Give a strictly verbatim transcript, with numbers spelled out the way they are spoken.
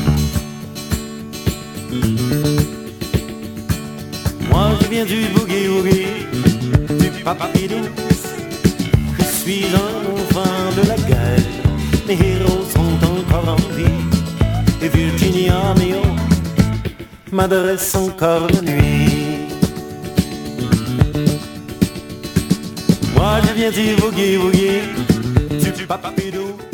Moi je viens du boogie woogie, du papapidou. Je suis un enfant de la gueule, mes héros sont encore en vie. Et Virginia Mio m'adresse encore la nuit. Moi je viens du boogie woogie, du papapidou.